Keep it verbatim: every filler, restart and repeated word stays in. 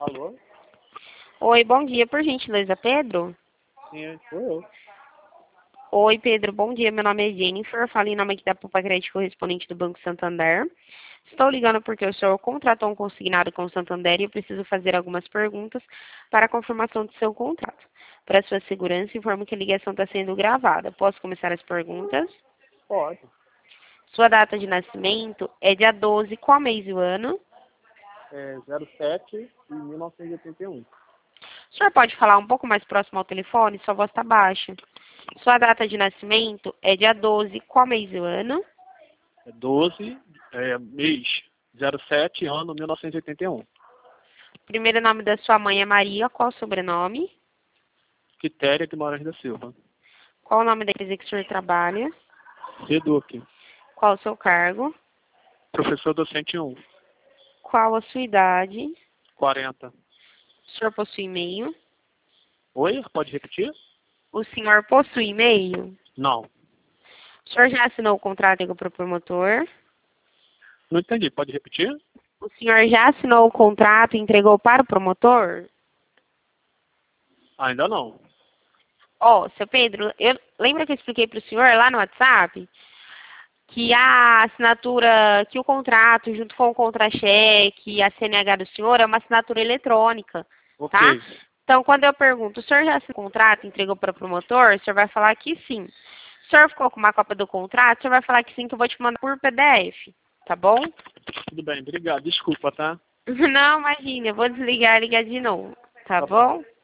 Alô? Oi, bom dia, por gentileza, Pedro? Sim, sou eu. Oi, Pedro, bom dia, meu nome é Jennifer, falo em nome aqui da Poupa Crédito correspondente do Banco Santander. Estou ligando porque o senhor contratou um consignado com o Santander e eu preciso fazer algumas perguntas para a confirmação do seu contrato. Para sua segurança, informo que a ligação está sendo gravada. Posso começar as perguntas? Pode. Sua data de nascimento é dia doze, qual mês e o ano? É zero sete de mil novecentos e oitenta e um. O senhor pode falar um pouco mais próximo ao telefone? Sua voz está baixa. Sua data de nascimento é dia doze, qual mês e o ano? É doze, é, mês zero sete, ano mil novecentos e oitenta e um. Primeiro nome da sua mãe é Maria, qual o sobrenome? Quitéria Guimarães da Silva. Qual o nome da empresa que o senhor trabalha? Seduc. Qual o seu cargo? Professor docente um. Qual a sua idade? quarenta. O senhor possui e-mail? Oi? Pode repetir? O senhor possui e-mail? Não. O senhor já assinou o contrato com o promotor? Não entendi. Pode repetir? O senhor já assinou o contrato e entregou para o promotor? Ainda não. Ó, seu Pedro, eu, lembra que eu expliquei para o senhor lá no WhatsApp que a assinatura, que o contrato, junto com o contra-cheque e a C N H do senhor, é uma assinatura eletrônica, Ok. tá? Então, quando eu pergunto, o senhor já assinou o contrato e entregou para o promotor? O senhor vai falar que sim. O senhor ficou com uma cópia do contrato? O senhor vai falar que sim, que eu vou te mandar por P D F, tá bom? Tudo bem. Obrigado. Desculpa, tá? Não, imagina, eu vou desligar e ligar de novo, tá Tá bom. bom?